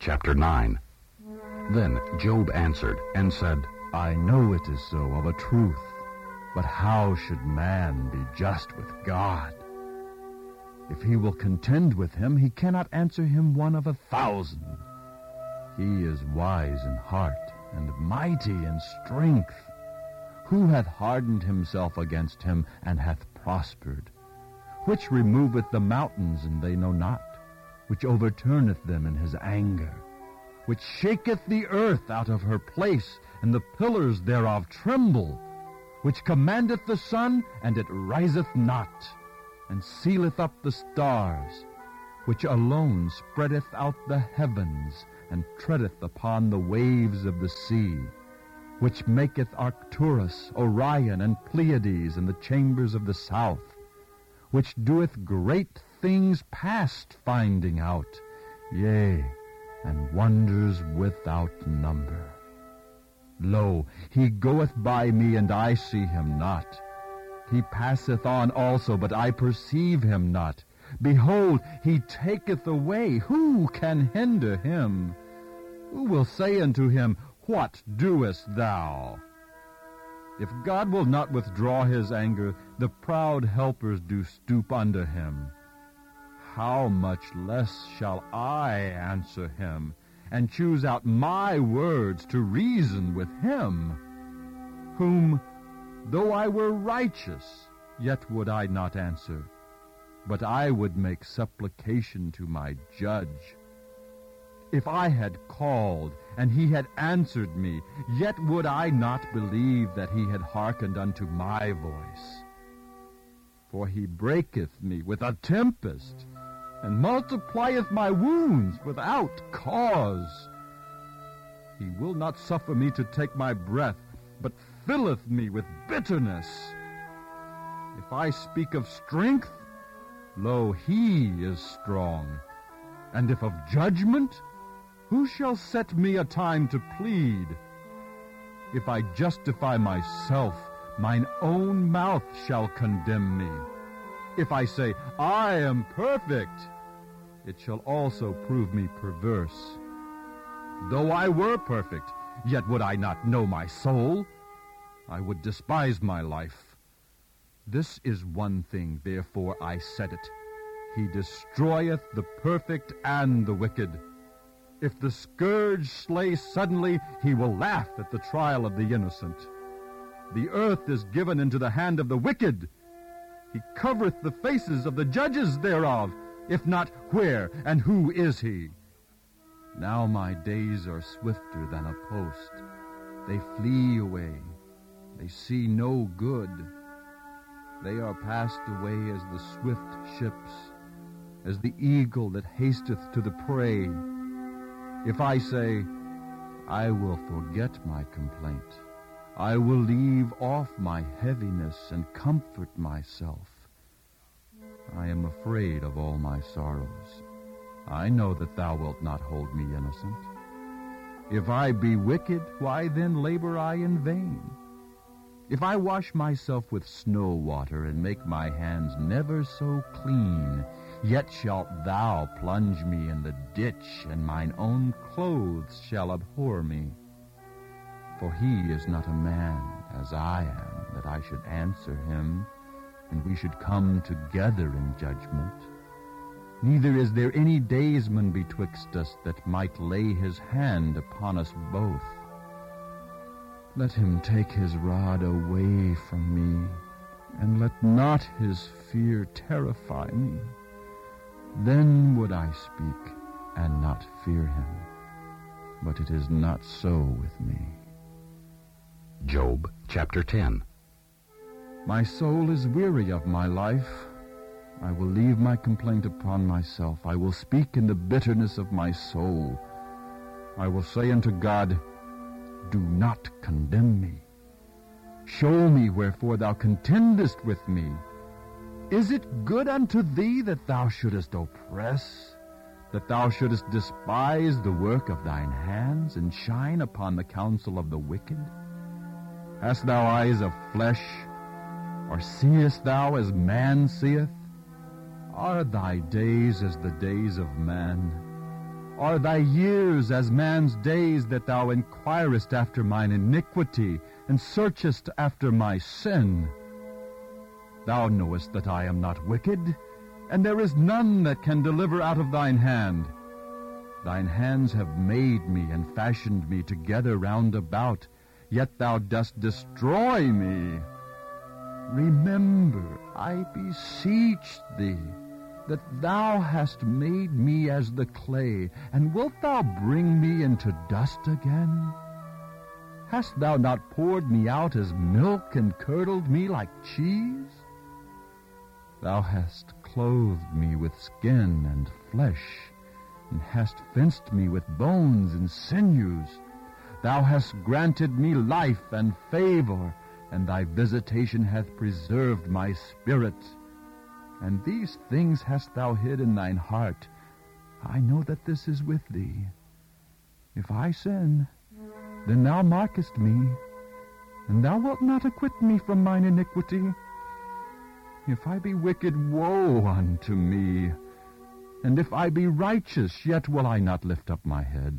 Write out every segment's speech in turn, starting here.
Chapter 9. Then Job answered and said, I know it is so of a truth, but how should man be just with God? If he will contend with him, he cannot answer him one of 1,000. He is wise in heart and mighty in strength. Who hath hardened himself against him and hath prospered? Which removeth the mountains, and they know not? Which overturneth them in his anger? Which shaketh the earth out of her place, and the pillars thereof tremble? Which commandeth the sun, and it riseth not, and sealeth up the stars? Which alone spreadeth out the heavens, and treadeth upon the waves of the sea? Which maketh Arcturus, Orion, and Pleiades in the chambers of the south? Which doeth great things past finding out, yea, and wonders without number. Lo, he goeth by me, and I see him not. He passeth on also, but I perceive him not. Behold, he taketh away. Who can hinder him? Who will say unto him, What doest thou? If God will not withdraw his anger, the proud helpers do stoop under him. How much less shall I answer him, and choose out my words to reason with him, whom, though I were righteous, yet would I not answer, but I would make supplication to my judge. If I had called, and he had answered me, yet would I not believe that he had hearkened unto my voice. For he breaketh me with a tempest, and multiplieth my wounds without cause. He will not suffer me to take my breath, but filleth me with bitterness. If I speak of strength, lo, he is strong. And if of judgment, who shall set me a time to plead? If I justify myself, mine own mouth shall condemn me. If I say, I am perfect, it shall also prove me perverse. Though I were perfect, yet would I not know my soul. I would despise my life. This is one thing, therefore I said it. He destroyeth the perfect and the wicked. If the scourge slay suddenly, he will laugh at the trial of the innocent. The earth is given into the hand of the wicked. He covereth the faces of the judges thereof. If not, where and who is he? Now my days are swifter than a post. They flee away. They see no good. They are passed away as the swift ships, as the eagle that hasteth to the prey. If I say, I will forget my complaint, I will leave off my heaviness and comfort myself. I am afraid of all my sorrows. I know that thou wilt not hold me innocent. If I be wicked, why then labor I in vain? If I wash myself with snow water and make my hands never so clean, yet shalt thou plunge me in the ditch, and mine own clothes shall abhor me. For he is not a man as I am, that I should answer him, and we should come together in judgment. Neither is there any daysman betwixt us that might lay his hand upon us both. Let him take his rod away from me, and let not his fear terrify me. Then would I speak and not fear him. But it is not so with me. Job chapter 10. My soul is weary of my life. I will leave my complaint upon myself. I will speak in the bitterness of my soul. I will say unto God, Do not condemn me. Show me wherefore thou contendest with me. Is it good unto thee that thou shouldest oppress, that thou shouldest despise the work of thine hands, and shine upon the counsel of the wicked? Hast thou eyes of flesh, or seest thou as man seeth? Are thy days as the days of man? Are thy years as man's days, that thou inquirest after mine iniquity, and searchest after my sin? Thou knowest that I am not wicked, and there is none that can deliver out of thine hand. Thine hands have made me and fashioned me together round about, yet thou dost destroy me. Remember, I beseech thee, that thou hast made me as the clay, and wilt thou bring me into dust again? Hast thou not poured me out as milk, and curdled me like cheese? Thou hast clothed me with skin and flesh, and hast fenced me with bones and sinews. Thou hast granted me life and favor, and thy visitation hath preserved my spirit. And these things hast thou hid in thine heart. I know that this is with thee. If I sin, then thou markest me, and thou wilt not acquit me from mine iniquity. If I be wicked, woe unto me. And if I be righteous, yet will I not lift up my head.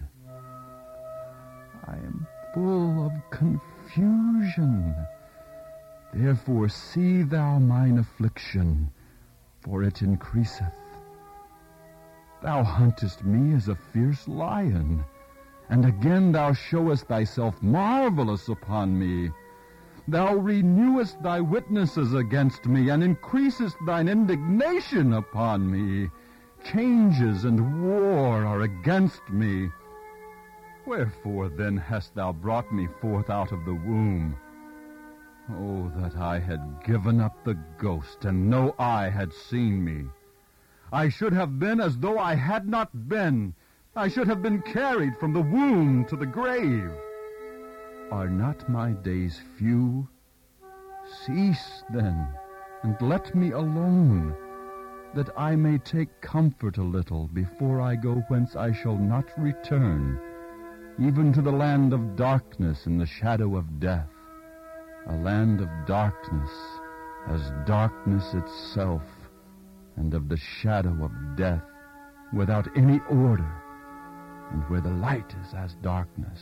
I am full of confusion. Therefore see thou mine affliction, for it increaseth. Thou huntest me as a fierce lion, and again thou showest thyself marvelous upon me. Thou renewest thy witnesses against me, and increasest thine indignation upon me. Changes and war are against me. Wherefore then hast thou brought me forth out of the womb? Oh, that I had given up the ghost, and no eye had seen me. I should have been as though I had not been. I should have been carried from the womb to the grave. Are not my days few? Cease, then, and let me alone, that I may take comfort a little before I go whence I shall not return, even to the land of darkness and the shadow of death, a land of darkness, as darkness itself, and of the shadow of death, without any order, and where the light is as darkness.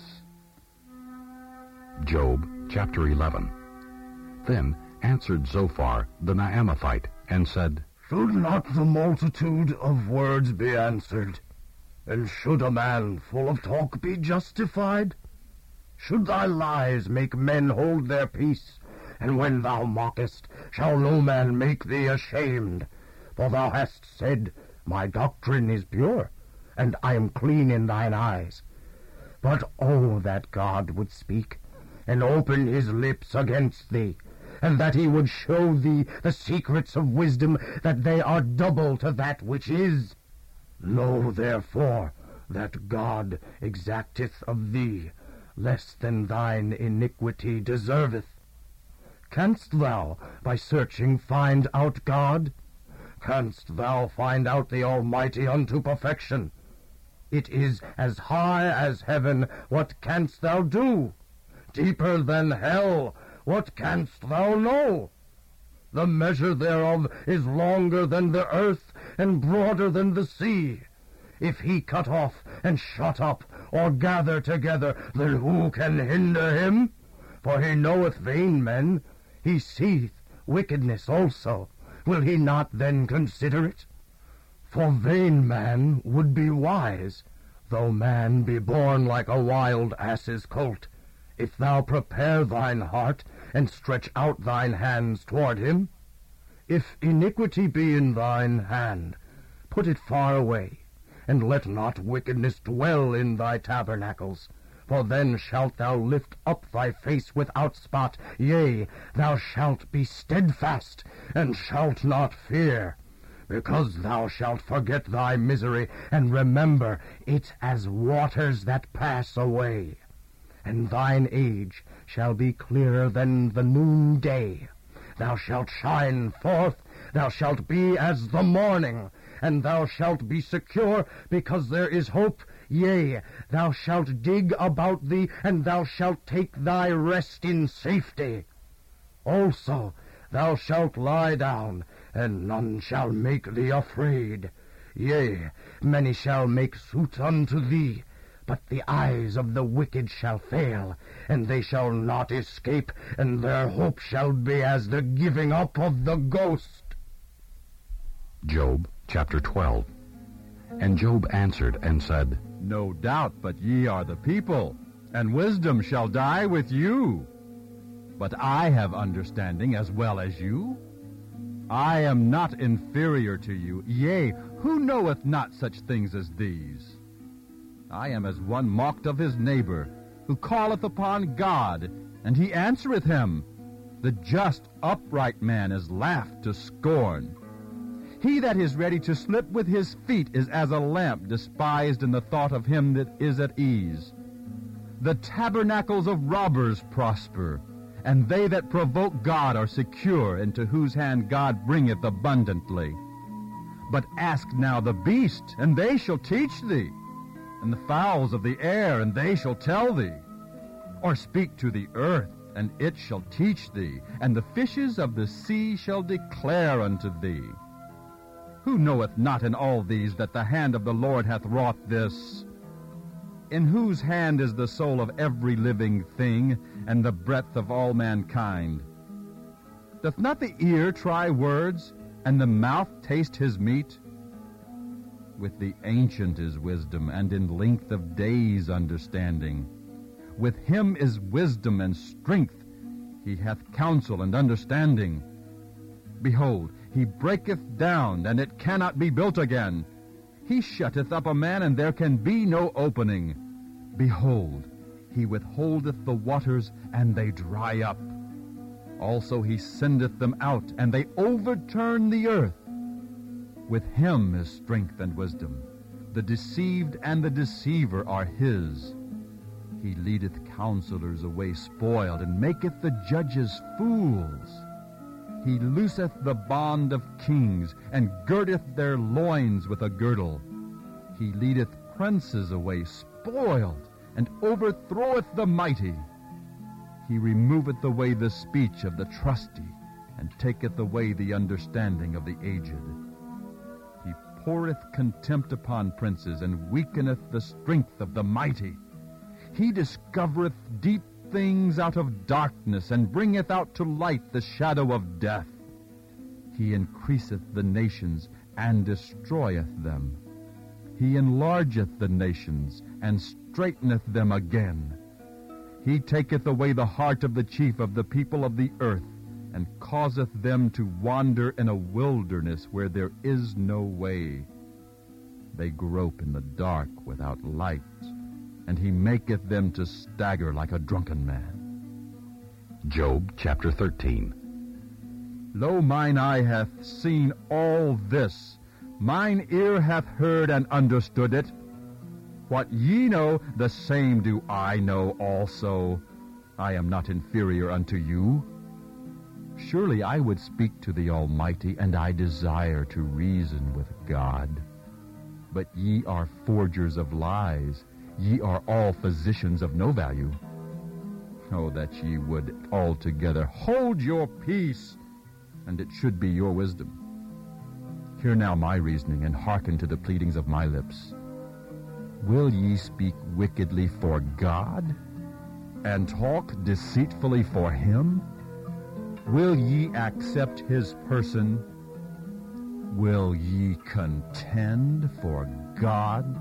Job chapter 11. Then answered Zophar the Naamathite, and said, Should not the multitude of words be answered? And should a man full of talk be justified? Should thy lies make men hold their peace? And when thou mockest, shall no man make thee ashamed? For thou hast said, My doctrine is pure, and I am clean in thine eyes. But oh, that God would speak, and open his lips against thee, and that he would show thee the secrets of wisdom, that they are double to that which is. Know therefore that God exacteth of thee less than thine iniquity deserveth. Canst thou by searching find out God? Canst thou find out the Almighty unto perfection? It is as high as heaven, what canst thou do? Deeper than hell, what canst thou know? The measure thereof is longer than the earth, and broader than the sea. If he cut off and shut up, or gather together, then who can hinder him? For he knoweth vain men, he seeth wickedness also. Will he not then consider it? For vain man would be wise, though man be born like a wild ass's colt. If thou prepare thine heart, and stretch out thine hands toward him. If iniquity be in thine hand, put it far away, and let not wickedness dwell in thy tabernacles. For then shalt thou lift up thy face without spot, yea, thou shalt be steadfast, and shalt not fear, because thou shalt forget thy misery, and remember it as waters that pass away. And thine age shall be clearer than the noonday. Thou shalt shine forth, thou shalt be as the morning, and thou shalt be secure, because there is hope. Yea, thou shalt dig about thee, and thou shalt take thy rest in safety. Also thou shalt lie down, and none shall make thee afraid. Yea, many shall make suit unto thee, but the eyes of the wicked shall fail, and they shall not escape, and their hope shall be as the giving up of the ghost. Job chapter 12. And Job answered and said, No doubt but ye are the people, and wisdom shall die with you. But I have understanding as well as you. I am not inferior to you. Yea, who knoweth not such things as these? I am as one mocked of his neighbor, who calleth upon God, and he answereth him. The just upright man is laughed to scorn. He that is ready to slip with his feet is as a lamp despised in the thought of him that is at ease. The tabernacles of robbers prosper, and they that provoke God are secure, into whose hand God bringeth abundantly. But ask now the beast, and they shall teach thee, and the fowls of the air, and they shall tell thee. Or speak to the earth, and it shall teach thee, and the fishes of the sea shall declare unto thee. Who knoweth not in all these that the hand of the Lord hath wrought this? In whose hand is the soul of every living thing, and the breadth of all mankind? Doth not the ear try words, and the mouth taste his meat? With the ancient is wisdom, and in length of days understanding. With him is wisdom and strength. He hath counsel and understanding. Behold, he breaketh down, and it cannot be built again. He shutteth up a man, and there can be no opening. Behold, he withholdeth the waters, and they dry up. Also he sendeth them out, and they overturn the earth. With him is strength and wisdom. The deceived and the deceiver are his. He leadeth counselors away spoiled, and maketh the judges fools. He looseth the bond of kings, and girdeth their loins with a girdle. He leadeth princes away spoiled, and overthroweth the mighty. He removeth away the speech of the trusty, and taketh away the understanding of the aged. He poureth contempt upon princes, and weakeneth the strength of the mighty. He discovereth deep things out of darkness, and bringeth out to light the shadow of death. He increaseth the nations, and destroyeth them. He enlargeth the nations, and straighteneth them again. He taketh away the heart of the chief of the people of the earth, and causeth them to wander in a wilderness where there is no way. They grope in the dark without light, and he maketh them to stagger like a drunken man. Job chapter 13. Lo, mine eye hath seen all this, mine ear hath heard and understood it. What ye know, the same do I know also. I am not inferior unto you. Surely I would speak to the Almighty, and I desire to reason with God. But ye are forgers of lies. Ye are all physicians of no value. Oh, that ye would altogether hold your peace, and it should be your wisdom. Hear now my reasoning, and hearken to the pleadings of my lips. Will ye speak wickedly for God, and talk deceitfully for him? Will ye accept his person? Will ye contend for God?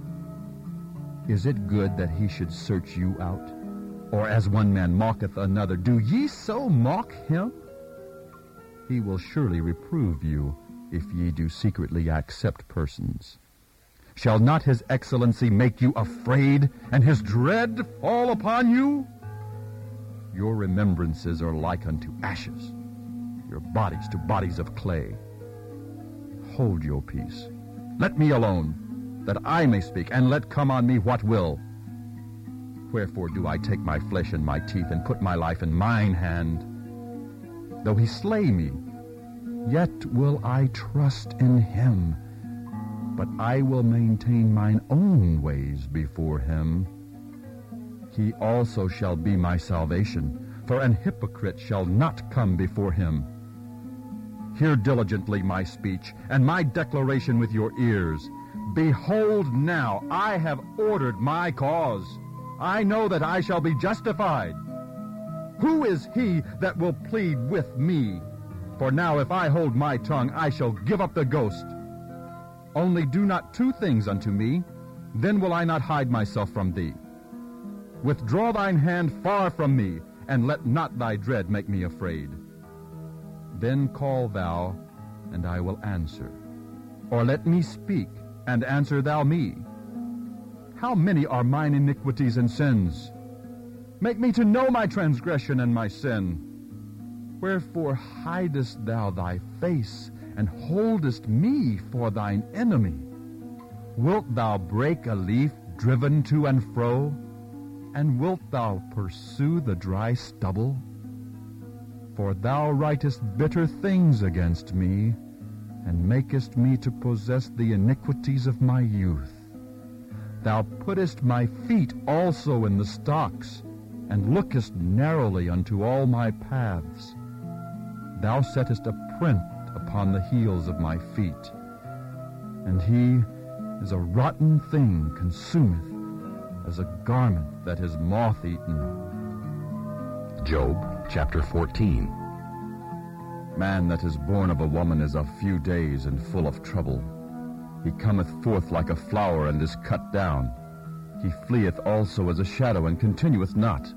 Is it good that he should search you out? Or as one man mocketh another, do ye so mock him? He will surely reprove you, if ye do secretly accept persons. Shall not his excellency make you afraid, and his dread fall upon you? Your remembrances are like unto ashes, your bodies to bodies of clay. Hold your peace. Let me alone, that I may speak, and let come on me what will. Wherefore do I take my flesh in my teeth, and put my life in mine hand? Though he slay me, yet will I trust in him. But I will maintain mine own ways before him. He also shall be my salvation, for an hypocrite shall not come before him. Hear diligently my speech, and my declaration with your ears. Behold now, I have ordered my cause. I know that I shall be justified. Who is he that will plead with me? For now if I hold my tongue, I shall give up the ghost. Only do not two things unto me, then will I not hide myself from thee. Withdraw thine hand far from me, and let not thy dread make me afraid. Then call thou, and I will answer. Or let me speak, and answer thou me. How many are mine iniquities and sins? Make me to know my transgression and my sin. Wherefore hidest thou thy face, and holdest me for thine enemy? Wilt thou break a leaf driven to and fro? And wilt thou pursue the dry stubble? For thou writest bitter things against me, and makest me to possess the iniquities of my youth. Thou puttest my feet also in the stocks, and lookest narrowly unto all my paths. Thou settest a print upon the heels of my feet, and he is a rotten thing consumeth, as a garment that is moth-eaten. Job chapter 14. Man that is born of a woman is of few days and full of trouble. He cometh forth like a flower and is cut down. He fleeth also as a shadow and continueth not.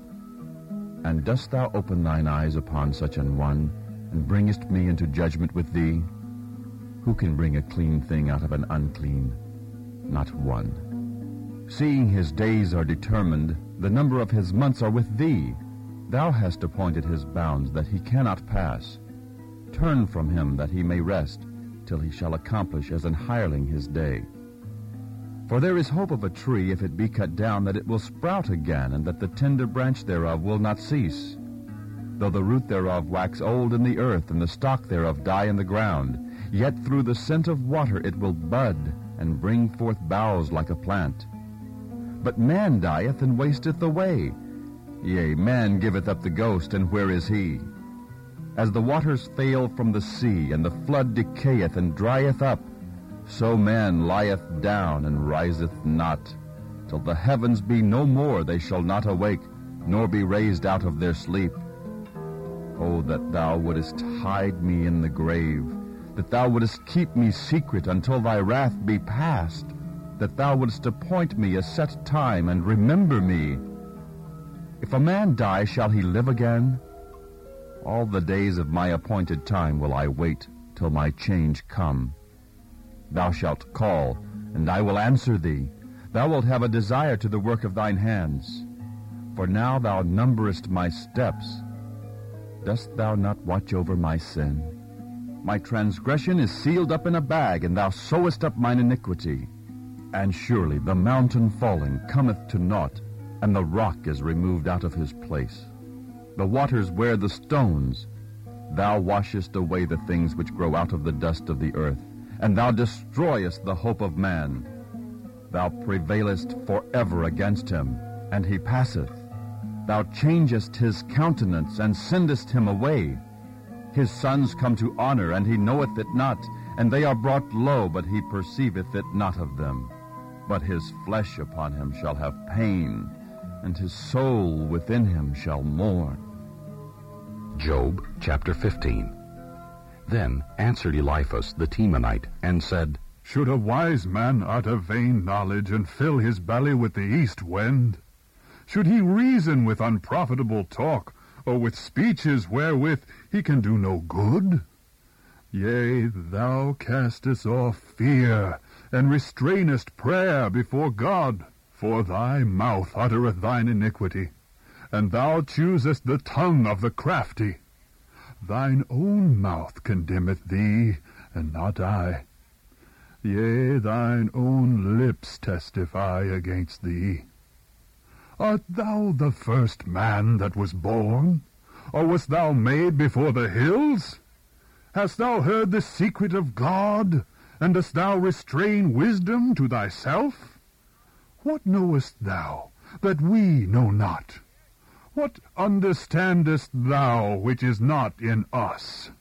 And dost thou open thine eyes upon such an one, and bringest me into judgment with thee? Who can bring a clean thing out of an unclean? Not one. Seeing his days are determined, the number of his months are with thee. Thou hast appointed his bounds that he cannot pass. Turn from him that he may rest, till he shall accomplish as an hireling his day. For there is hope of a tree, if it be cut down, that it will sprout again, and that the tender branch thereof will not cease. Though the root thereof wax old in the earth, and the stock thereof die in the ground, yet through the scent of water it will bud, and bring forth boughs like a plant. But man dieth and wasteth away. Yea, man giveth up the ghost, and where is he? As the waters fail from the sea, and the flood decayeth and drieth up, so man lieth down and riseth not. Till the heavens be no more, they shall not awake, nor be raised out of their sleep. Oh, that thou wouldest hide me in the grave, that thou wouldest keep me secret until thy wrath be past, that thou wouldest appoint me a set time and remember me. If a man die, shall he live again? All the days of my appointed time will I wait till my change come. Thou shalt call, and I will answer thee. Thou wilt have a desire to the work of thine hands. For now thou numberest my steps. Dost thou not watch over my sin? My transgression is sealed up in a bag, and thou sewest up mine iniquity. And surely the mountain falling cometh to naught, and the rock is removed out of his place. The waters wear the stones. Thou washest away the things which grow out of the dust of the earth, and thou destroyest the hope of man. Thou prevailest forever against him, and he passeth. Thou changest his countenance, and sendest him away. His sons come to honor, and he knoweth it not, and they are brought low, but he perceiveth it not of them. But his flesh upon him shall have pain, and his soul within him shall mourn. Job chapter 15. Then answered Eliphaz the Temanite, and said, Should a wise man utter vain knowledge, and fill his belly with the east wind? Should he reason with unprofitable talk, or with speeches wherewith he can do no good? Yea, thou castest off fear, and restrainest prayer before God. For thy mouth uttereth thine iniquity, and thou choosest the tongue of the crafty. Thine own mouth condemneth thee, and not I. Yea, thine own lips testify against thee. Art thou the first man that was born? Or wast thou made before the hills? Hast thou heard the secret of God, and dost thou restrain wisdom to thyself? What knowest thou that we know not? What understandest thou which is not in us?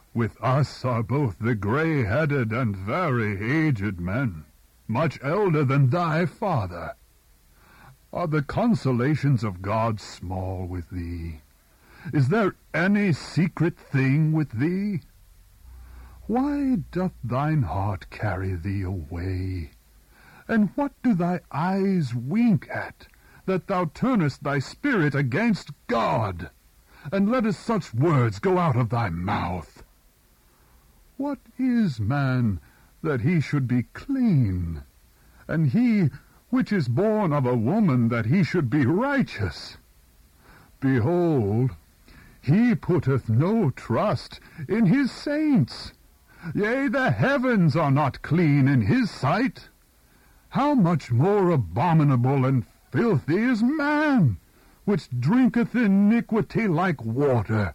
With us are both the gray-headed and very aged men, much elder than thy father. Are the consolations of God small with thee? Is there any secret thing with thee? Why doth thine heart carry thee away? And what do thy eyes wink at, that thou turnest thy spirit against God, and lettest such words go out of thy mouth? What is man, that he should be clean, and he which is born of a woman, that he should be righteous? Behold, he putteth no trust in his saints. Yea, the heavens are not clean in his sight. How much more abominable and filthy is man, which drinketh iniquity like water.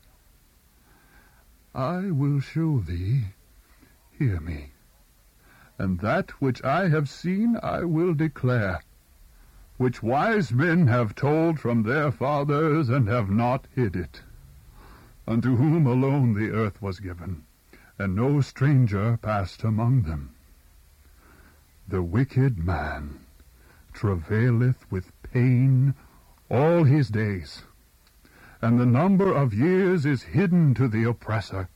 I will show thee, hear me, and that which I have seen I will declare, which wise men have told from their fathers, and have not hid it, unto whom alone the earth was given, and no stranger passed among them. The wicked man travaileth with pain all his days, and the number of years is hidden to the oppressor.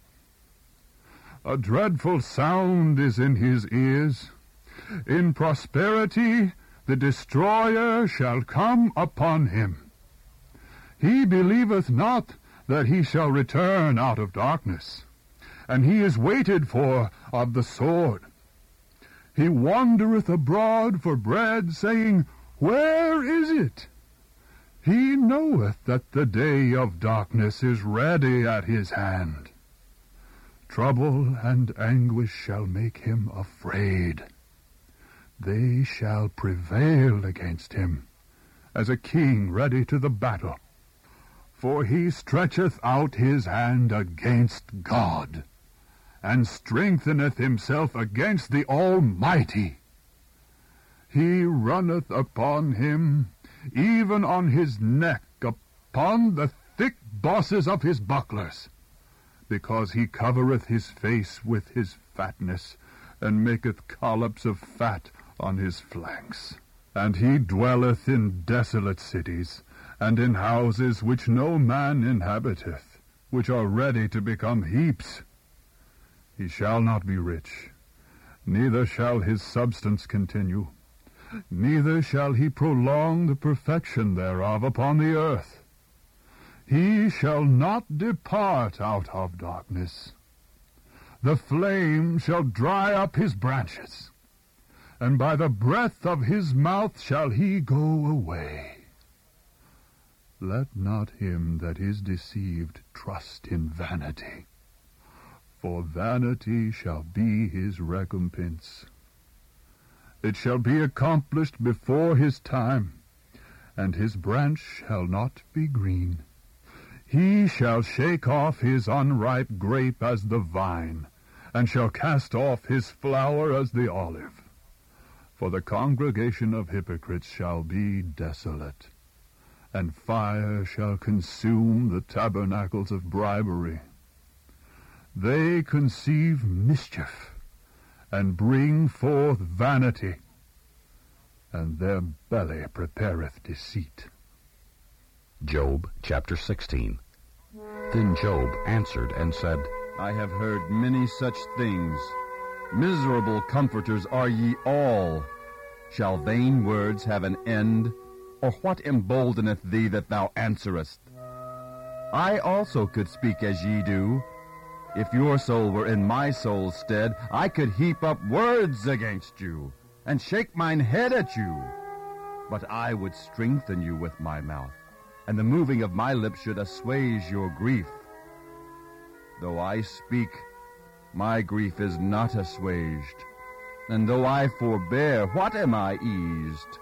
A dreadful sound is in his ears. In prosperity the destroyer shall come upon him. He believeth not that he shall return out of darkness, and he is waited for of the sword. He wandereth abroad for bread, saying, Where is it? He knoweth that the day of darkness is ready at his hand. Trouble and anguish shall make him afraid. They shall prevail against him, as a king ready to the battle. For he stretcheth out his hand against God, and strengtheneth himself against the Almighty. He runneth upon him, even on his neck, upon the thick bosses of his bucklers, because he covereth his face with his fatness, and maketh collops of fat on his flanks. And he dwelleth in desolate cities, and in houses which no man inhabiteth, which are ready to become heaps. He shall not be rich, neither shall his substance continue, neither shall he prolong the perfection thereof upon the earth. He shall not depart out of darkness. The flame shall dry up his branches, and by the breath of his mouth shall he go away. Let not him that is deceived trust in vanity, for vanity shall be his recompense. It shall be accomplished before his time, and his branch shall not be green. He shall shake off his unripe grape as the vine, and shall cast off his flower as the olive. For the congregation of hypocrites shall be desolate, and fire shall consume the tabernacles of bribery. They conceive mischief, and bring forth vanity, and their belly prepareth deceit. Job chapter 16. Then Job answered and said, I have heard many such things. Miserable comforters are ye all. Shall vain words have an end? Or what emboldeneth thee that thou answerest? I also could speak as ye do. If your soul were in my soul's stead, I could heap up words against you, and shake mine head at you. But I would strengthen you with my mouth, and the moving of my lips should assuage your grief. Though I speak, my grief is not assuaged, and though I forbear, what am I eased?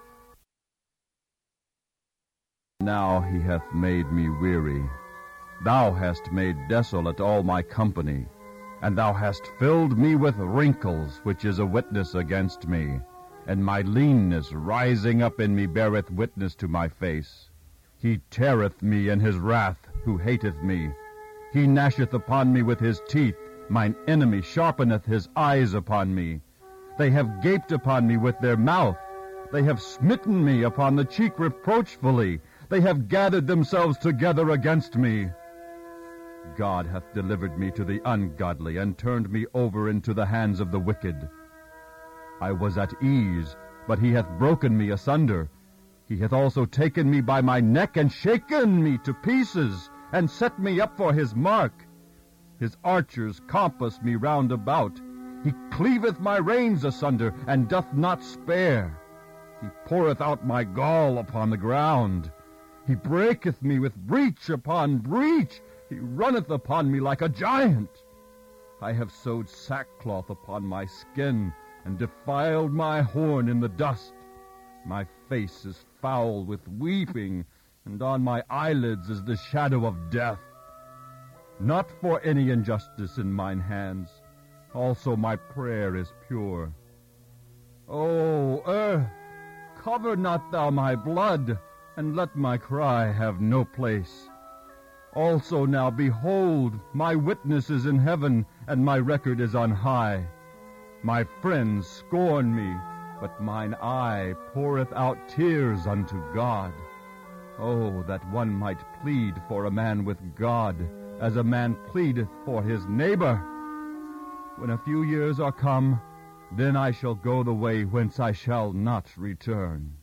Now he hath made me weary. Thou hast made desolate all my company, and thou hast filled me with wrinkles, which is a witness against me, and my leanness rising up in me beareth witness to my face. He teareth me in his wrath, who hateth me. He gnasheth upon me with his teeth. Mine enemy sharpeneth his eyes upon me. They have gaped upon me with their mouth. They have smitten me upon the cheek reproachfully. They have gathered themselves together against me. God hath delivered me to the ungodly, and turned me over into the hands of the wicked. I was at ease, but he hath broken me asunder. He hath also taken me by my neck, and shaken me to pieces, and set me up for his mark. His archers compass me round about. He cleaveth my reins asunder, and doth not spare. He poureth out my gall upon the ground. He breaketh me with breach upon breach. He runneth upon me like a giant. I have sewed sackcloth upon my skin, and defiled my horn in the dust. My face is foul with weeping, and on my eyelids is the shadow of death. Not for any injustice in mine hands. Also my prayer is pure. O earth, cover not thou my blood, and let my cry have no place. Also now, behold, my witness is in heaven, and my record is on high. My friends scorn me, but mine eye poureth out tears unto God. Oh, that one might plead for a man with God, as a man pleadeth for his neighbor. When a few years are come, then I shall go the way whence I shall not return.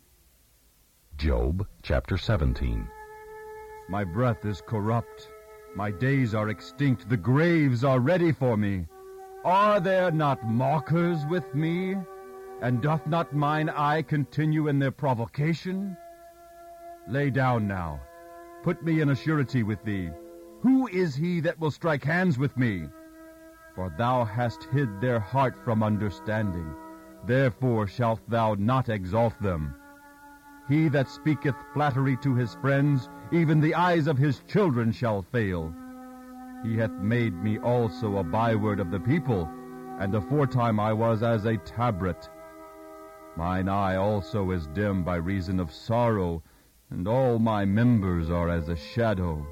Job chapter 17. My breath is corrupt. My days are extinct. The graves are ready for me. Are there not mockers with me? And doth not mine eye continue in their provocation? Lay down now. Put me in a surety with thee. Who is he that will strike hands with me? For thou hast hid their heart from understanding. Therefore shalt thou not exalt them. He that speaketh flattery to his friends, even the eyes of his children shall fail. He hath made me also a byword of the people, and aforetime I was as a tabret. Mine eye also is dim by reason of sorrow, and all my members are as a shadow.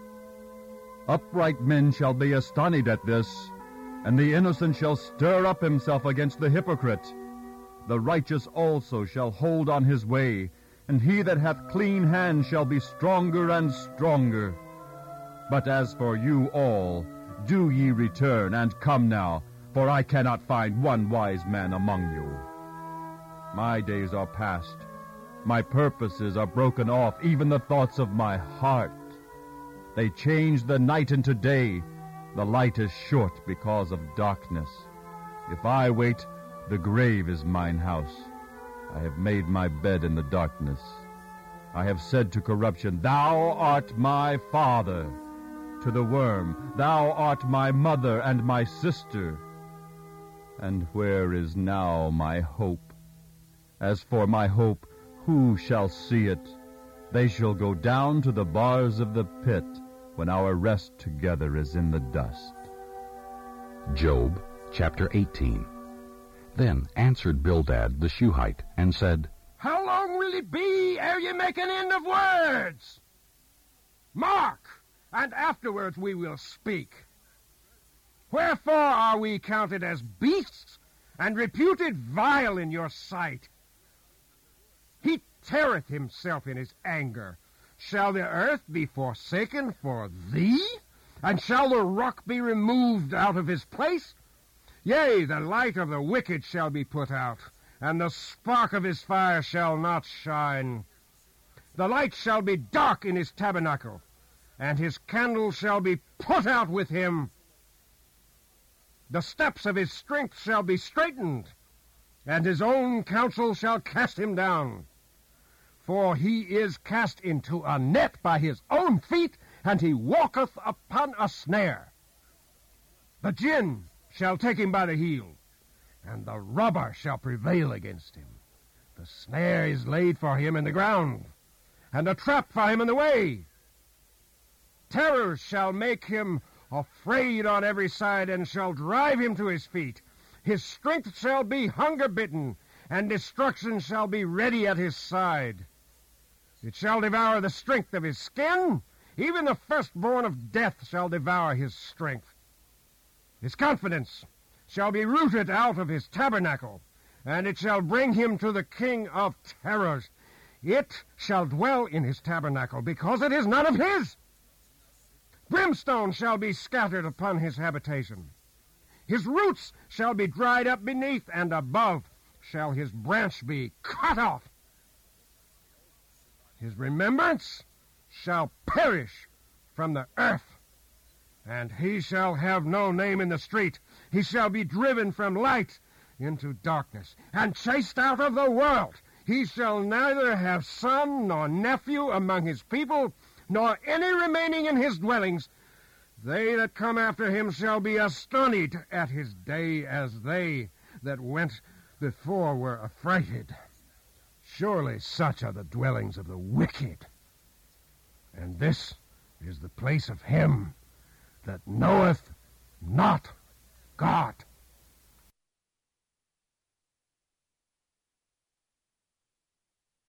Upright men shall be astonished at this, and the innocent shall stir up himself against the hypocrite. The righteous also shall hold on his way, and he that hath clean hands shall be stronger and stronger. But as for you all, do ye return, and come now, for I cannot find one wise man among you. My days are past. My purposes are broken off, even the thoughts of my heart. They change the night into day. The light is short because of darkness. If I wait, the grave is mine house. I have made my bed in the darkness. I have said to corruption, Thou art my father. To the worm, Thou art my mother and my sister. And where is now my hope? As for my hope, who shall see it? They shall go down to the bars of the pit, when our rest together is in the dust. Job chapter 18. Then answered Bildad the Shuhite, and said, How long will it be ere ye make an end of words? Mark, and afterwards we will speak. Wherefore are we counted as beasts, and reputed vile in your sight? He teareth himself in his anger. Shall the earth be forsaken for thee? And shall the rock be removed out of his place? Yea, the light of the wicked shall be put out, and the spark of his fire shall not shine. The light shall be dark in his tabernacle, and his candle shall be put out with him. The steps of his strength shall be straitened, and his own counsel shall cast him down. For he is cast into a net by his own feet, and he walketh upon a snare. The gin shall take him by the heel, and the robber shall prevail against him. The snare is laid for him in the ground, and a trap for him in the way. Terror shall make him afraid on every side, and shall drive him to his feet. His strength shall be hunger-bitten, and destruction shall be ready at his side. It shall devour the strength of his skin, Even the firstborn of death shall devour his strength. His confidence shall be rooted out of his tabernacle, and it shall bring him to the king of terrors. It shall dwell in his tabernacle, because it is none of his. Brimstone shall be scattered upon his habitation. His roots shall be dried up beneath, and above shall his branch be cut off. His remembrance shall perish from the earth, and he shall have no name in the street. He shall be driven from light into darkness, and chased out of the world. He shall neither have son nor nephew among his people, nor any remaining in his dwellings. They that come after him shall be astonished at his day, as they that went before were affrighted. Surely such are the dwellings of the wicked. And this is the place of him that knoweth not God.